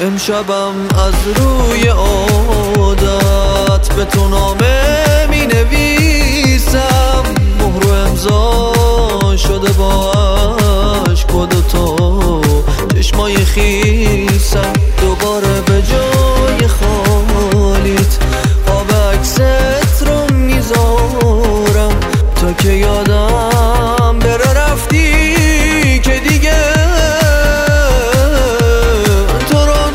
امشبم از روی عادت به تو نامه می نویسم، مهر و امضا شده با عشق و دوتا چشمای خیسم. دوباره به جای خالیت قاب عکست رو میذارم تا که یادم بره رفتی که دیگه تو رو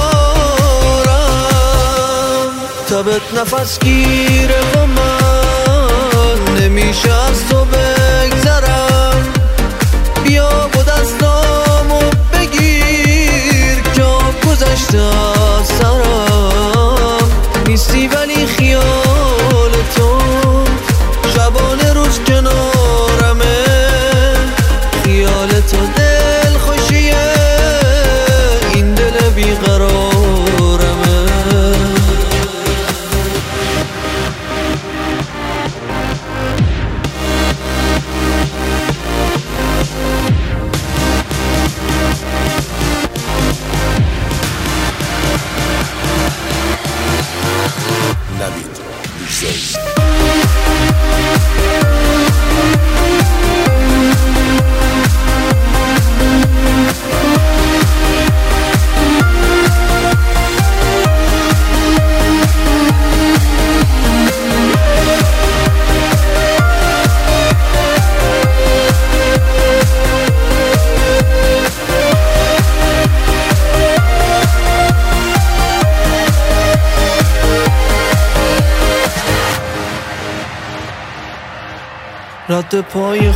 ندارم. تبت نفس گیره و من نمیشه از تو بگذرم. بیا با دستامو بگیر که گذشته از سرم نیستی، ولی خیال تو شبانه روز کنارمه. خیال تو دل خوشیه، این دل بیقرارمه. نوید میرزایی. رد پای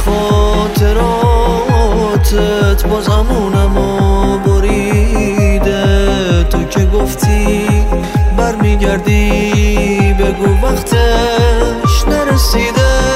خاطراتت بازمونمو بریده. تو که گفتی برمیگردی، بگو وقتش نرسیده.